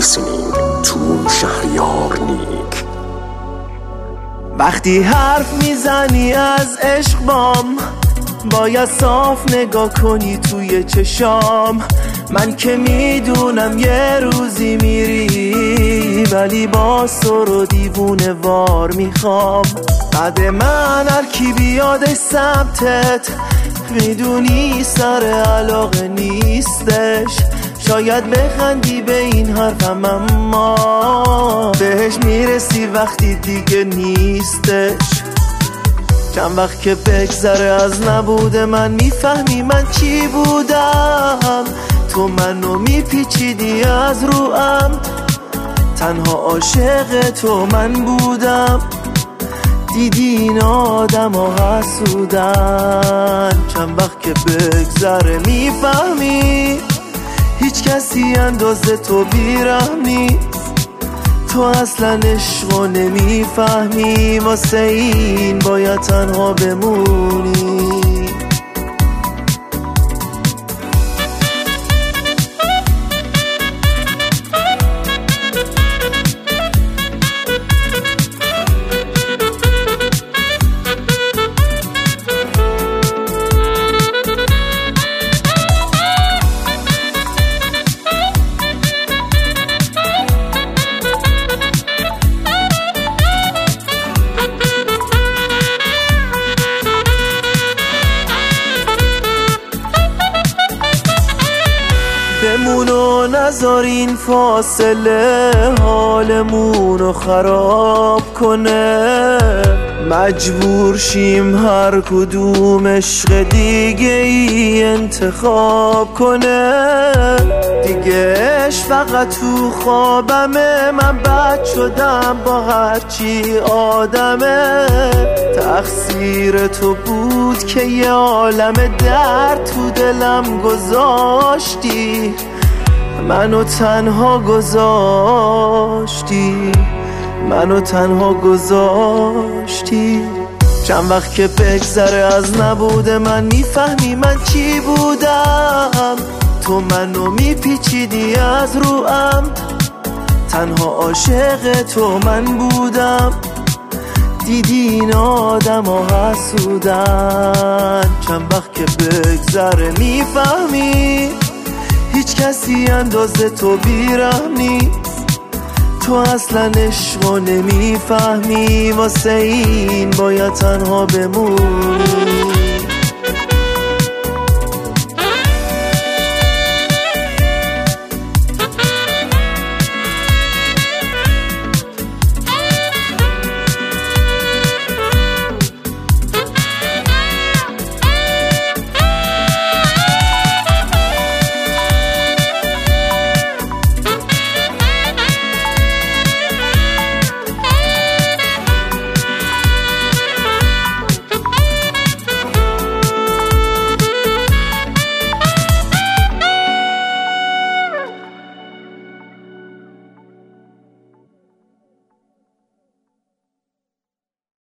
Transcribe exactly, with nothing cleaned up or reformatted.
رسیدیم تو شهریار نیک. وقتی حرف میزنی از عشق بام، باید صاف نگاه کنی توی چشام. من که میدونم یه روزی میری، ولی باز تو رو دیوونه وار میخوام. بعد من هر کی بیادش سمتت، میدونی سر علاقه نیستش. شاید بخندی به این حرفم اما بهش میرسی وقتی دیگه نیستش. چند وقت که بگذره از نبود من، میفهمی من چی بودم. تو منو میپیچیدی از روام، تنها عاشق تو من بودم. دیدی این آدم ها حسودن. چند وقت که بگذره میفهمی هیچ کسی اندازه تو بیرحم نیست. تو اصلا عشقو نمیفهمی، واسه این باید تنها بمونی. بمون و نذار این فاصله حالمونو خراب کنه. مجبور شیم هر کدوم عشق دیگه ای انتخاب کنه. دیگه عشق فقط تو خوابمه، من بد شدم با هرچی آدمه. تقصیر تو بود که یه عالم درد تو دلم گذاشتی، منو تنها گذاشتی، منو تنها گذاشتی. چند وقت که بگذره از نبود من، میفهمی من چی بودم. تو منو میپیچیدی از روام، تنها عاشق تو من بودم. دیدی این آدم ها حسودن. چند وقت که بگذره میفهمی هیچ کسی اندازه تو بیرحم نیست. تو اصلا عشقو نمیفهمی، واسه این باید تنها بمونی.